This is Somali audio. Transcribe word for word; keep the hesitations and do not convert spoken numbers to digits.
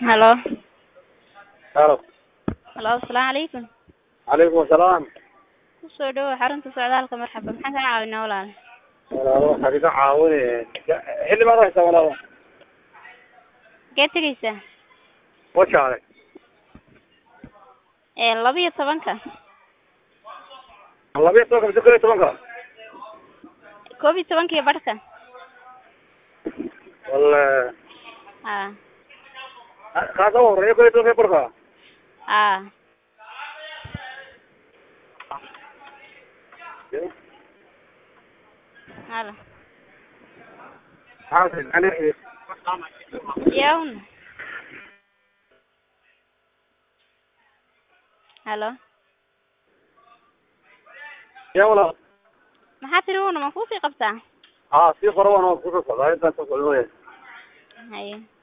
Hello. Hello. Hello, assalaamu calaykum. Calaykum asalaam. Ku soo dhawaad xarunta socdaalka marxaba. Maxaan ka caawinaa walaal? Walaalo waxaad iga caawinayeen. Xilli baad haysaa walaalo. Gee tegaysaa? Wajaale. Ee laba iyo tobanka. laba iyo tobanka mise kow iyo tobanka? koob iyo tobanka iyo barhka. Walla. Haa. Kaasa u horreeya kow iyo tobanka iyo barhka? Haa. Halo. Maxaa aniga Yawn. Halo. yaa walaal. Maxaa tiri uuna ma ku sii qabtaa? Haa sii qoro waan ku soo socdaa intaan soo socdo. Haye.